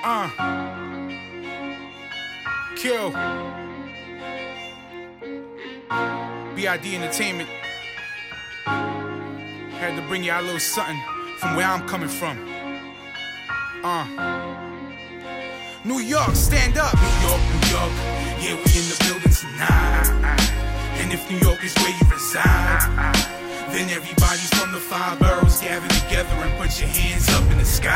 Kill. BID Entertainment. Had to bring y'all a little something from where I'm coming from. New York, stand up. New York, New York, yeah, we in the building tonight. And if New York is where you reside, then everybody from the 5 boroughs gather together and put your hands up in the sky.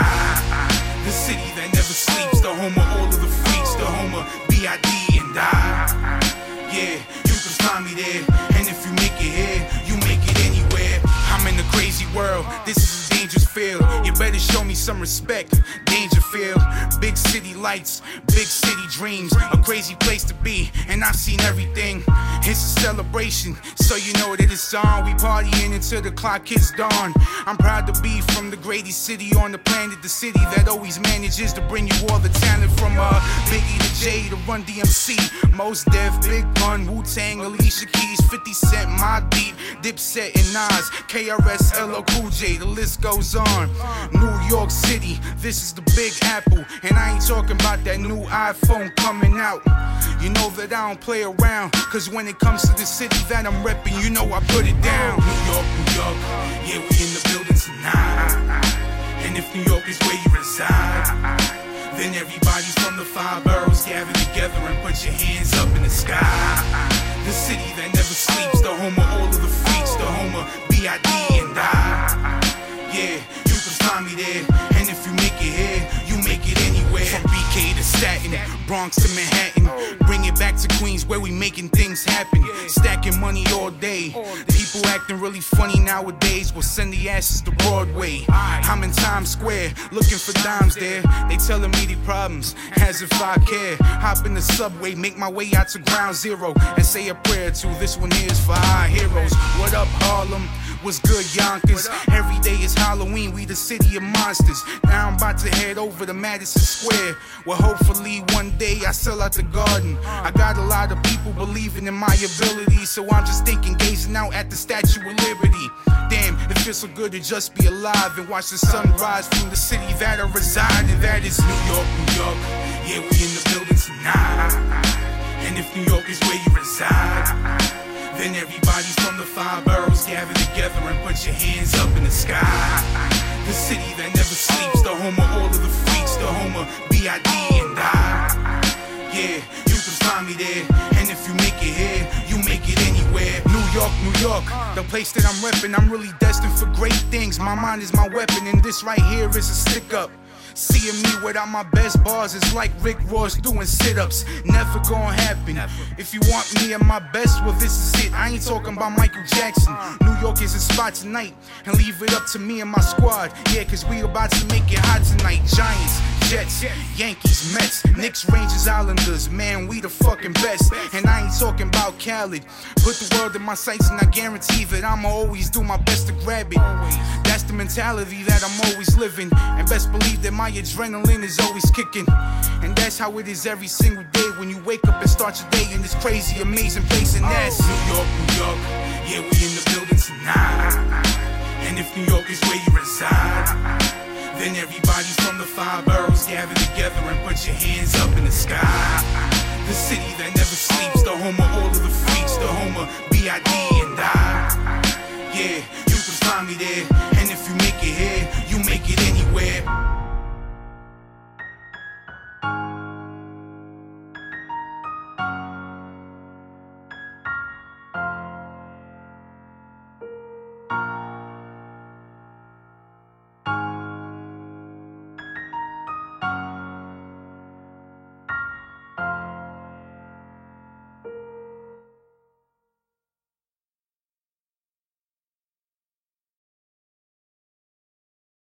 The city that never sleeps, the home of all of the freaks, the home of B.I.D. and I. Yeah, you can find me there, and if you make it here, you make it anywhere. I'm in a crazy world, this is a dangerous field. You better show me some respect, Dangerfield. Big city lights, big city dreams, a crazy place to be, and I've seen everything. It's a celebration, so you know that it's on. We partying until the clock hits dawn. I'm proud to be from the greatest city on the planet, the city that always manages to bring you all the talent from Biggie to Jay to Run DMC, Mos Def, Big Pun, Wu-Tang, Alicia Keys, 50 Cent, Mobb Deep, Dipset and Nas, KRS, LL Cool J, the list goes on. New York City, this is the Big Apple, and I ain't talking about that new iPhone coming out. You know that I don't play around, cause when it comes to the city that I'm repping, you know I put it down. New York, New York, yeah, we in the building tonight. And if New York is where you reside, then everybody from the 5 boroughs gather together and put your hands up in the sky. The city that never sleeps, the home of all of the freaks, the home of B.I.D. and I. Yeah, you can find me there, and if you make it here, you make it anywhere. From BK to Staten, Bronx to Manhattan, bring it back to Queens where we making things happen. Stacking money all day, people acting really funny nowadays, we'll send the asses to Broadway. I'm in Times Square, looking for dimes there. They telling me the problems, as if I care. Hop in the subway, make my way out to Ground Zero, and say a prayer to this one here's for our heroes. What up, Harlem? What's good, Yonkers? Every day is Halloween, we the city of monsters. Now I'm about to head over to Madison Square, where hopefully one day I sell out the garden. I got a lot of people believing in my ability, so I'm just thinking, gazing out at the Statue of Liberty. Damn, it feels so good to just be alive and watch the sun rise from the city that I reside in. That is New York, New York, yeah, we in the building tonight. And if New York is where you reside, then everybody from the 5 boroughs gather together and put your hands up in the sky. The city that never sleeps, the home of all of the freaks, the home of B.I.D. and I. Yeah, you can find me there, and if you make it here, you make it anywhere. New York, New York, the place that I'm reppin', I'm really destined for great things. My mind is my weapon, and this right here is a stick-up. Seeing me without my best bars is like Rick Ross doing sit-ups. Never gonna happen. If you want me at my best, well this is it. I ain't talking about Michael Jackson. New York is a spot tonight, and leave it up to me and my squad. Yeah, cause we about to make it hot tonight. Giants, Jets, Yankees, Mets, Knicks, Rangers, Islanders. Man, we the fucking best. And I ain't talking about Khaled. Put the world in my sights and I guarantee that I'ma always do my best to grab it. That's the mentality that I'm always living, and best believe that my adrenaline is always kicking. And that's how it is every single day when you wake up and start your day in this crazy, amazing place. And that's New York, New York, yeah, we in the building tonight. And if New York is where you reside, then everybody from the 5 boroughs gather together and put your hands up in the sky. The city that never sleeps, the home of all of the freaks, the home of B.I.D. and I. Yeah, you can find me there,